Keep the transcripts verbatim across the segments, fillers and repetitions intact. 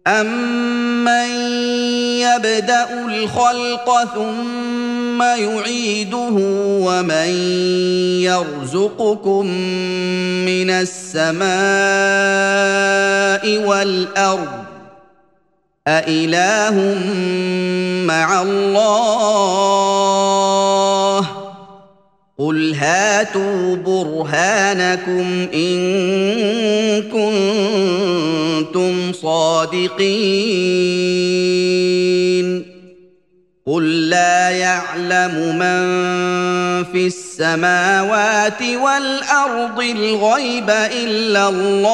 أَمَّن يَبْدَأُ الْخَلْقَ ثُمَّ يُعِيدُهُ وَمَن يَرْزُقُكُم مِّنَ السَّمَاءِ وَالْأَرْضِ أَإِلَٰهٌ مَّعَ اللَّهِ ۚ قُلْ هَاتُوا بُرْهَانَكُمْ إِن كُنتُمْ صَادِقِينَ قُل لَّا يَعْلَمُ مَن فِي السَّمَاوَاتِ وَالْأَرْضِ الْغَيْبَ إِلَّا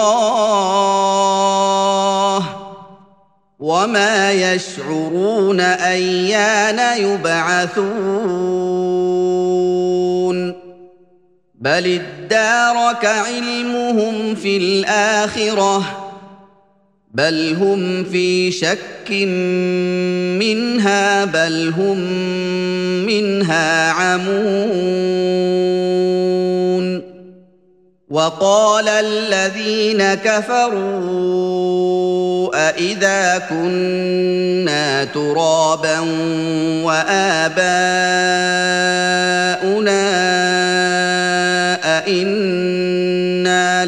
اللَّهُ ۚ وَمَا يَشْعُرُونَ أَيَّانَ يُبْعَثُونَ بَلِ ادَّارَكَ عِلْمُهُمْ فِي الْآخِرَةِ بَلْ هُمْ فِي شَكٍّ مِّنْهَا بَلْ هُم مِّنْهَا عَمُونَ وَقَالَ الَّذِينَ كَفَرُوا أَإِذَا كُنَّا تُرَابًا وَآبَاؤُنَا أَإِنَّا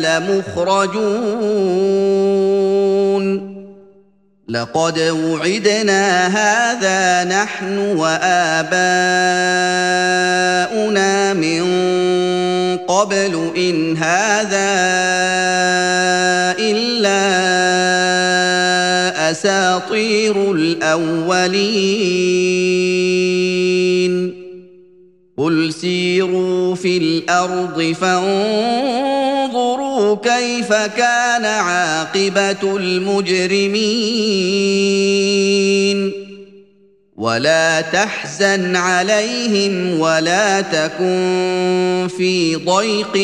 لَمُخْرَجُونَ لَقَدْ وُعِدْنَا هَٰذَا نَحْنُ وَآبَاؤُنَا مِن قَبْلُ إِنْ هَٰذَا إِلَّا أَسَاطِيرُ الْأَوَّلِينَ قُلْ سِيرُوا فِي الْأَرْضِ فَانظُرُوا كَيْفَ كَانَ عَاقِبَةُ الْمُجْرِمِينَ وَلَا تَحْزَنْ عَلَيْهِمْ وَلَا تَكُن فِي ضَيْقٍ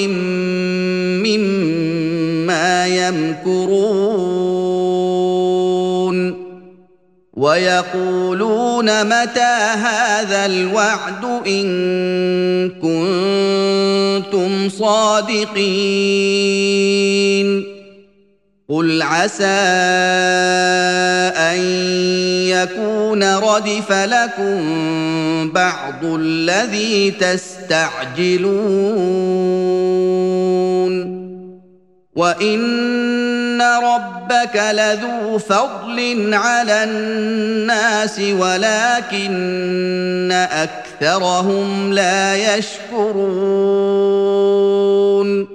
مِّمَّا يَمْكُرُونَ وَيَقُولُونَ مَتَىٰ هَٰذَا الْوَعْدُ إِن كُنتُمْ صَادِقِينَ قُلْ عَسَىٰ أَن يَكُونَ رَدِفَ لَكُم بَعْضُ الَّذِي تَسْتَعْجِلُونَ وَإِنَّ رَبَّكَ لَذُو فَضْلٍ عَلَى النَّاسِ وَلَٰكِنَّ أَكْثَرَهُمْ لَا يَشْكُرُونَ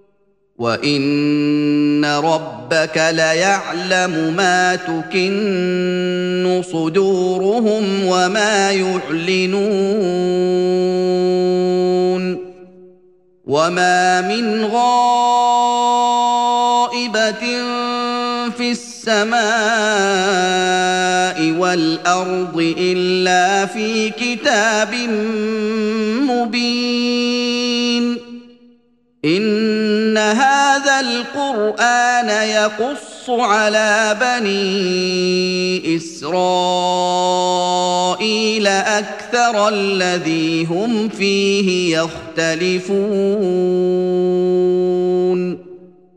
وَإِنَّ رَبَّكَ لَيَعْلَمُ مَا تُكِنُّ صُدُورُهُمْ وَمَا يُعْلِنُونَ وَمَا مِنْ غَائِبَةٍ فِي السَّمَاءِ وَالْأَرْضِ إِلَّا فِي كِتَابٍ مُّبِينٍ إِنَّ هَٰذَا الْقُرْآنَ يَقُصُّ عَلَىٰ بَنِي إِسْرَائِيلَ أَكْثَرَ الَّذِي هُمْ فِيهِ يَخْتَلِفُونَ